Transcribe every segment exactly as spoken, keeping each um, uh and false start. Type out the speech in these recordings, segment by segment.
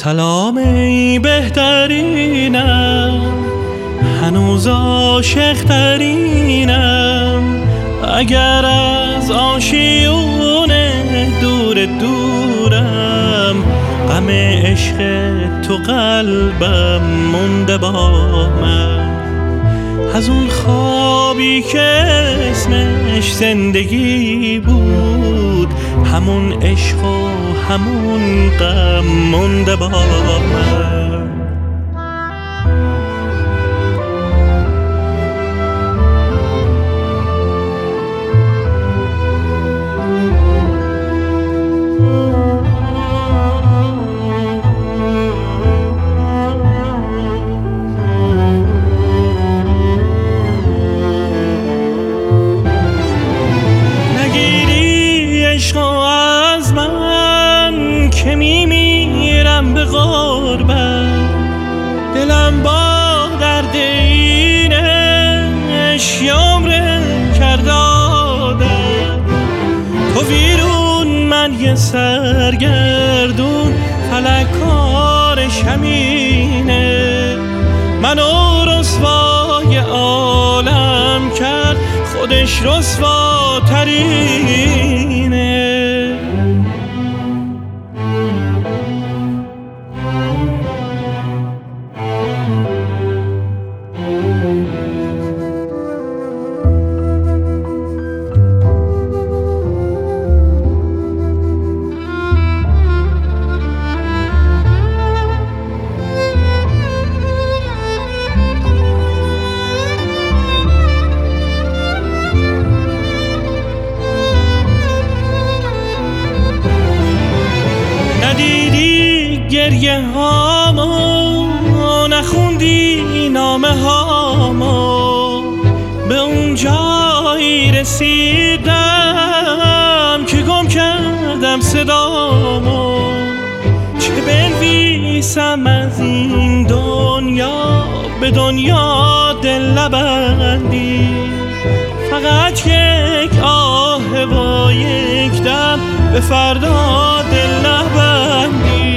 سلام ای بهترینم، هنوز عاشق ترینم. اگر از آشیونه دور دورم، غم عشق تو قلبم مونده با من. از اون خوابی که اسمش زندگی بود، همون عشق و همون غم مونده با من. از من که میمیرم به غربت، دلم با درد اینش عمر کرد عادت. تو ویرون من یه سرگردون، فلک کارش همینه. منو رسوای عالم کرد، خودش رسواترینه. ندیدی گریه هامو، نخوندی نامه هامو، به اون جایی رسیدم که گم کردم صدامو. چه بنویسم از این دنیا، به دنیا دل نبندی. فقط یک آه با یک دم، به فردا دل نبندی.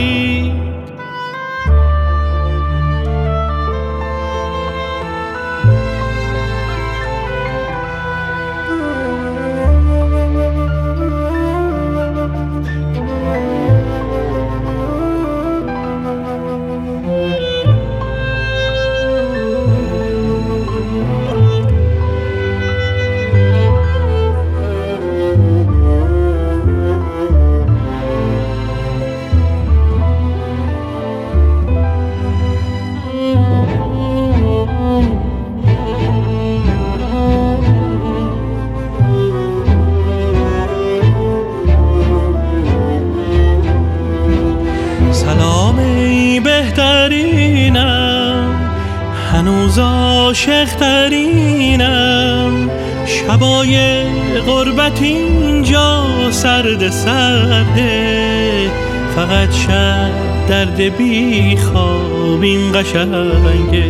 سلام ای بهترینم، هنوز عاشق ترینم. شبای غربت اینجا سرد سرده، فقط شب درد بی خواب این قشنگه.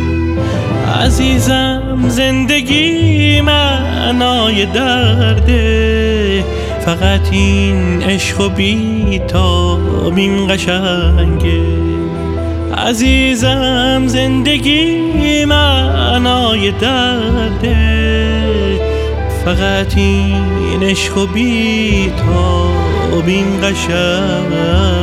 عزیزم زندگی معنای درده، فقط این عشق و بی تاب این قشنگه. عزیزم زندگی معنای درده، فقط این عشق و بی تاب این قشنگه.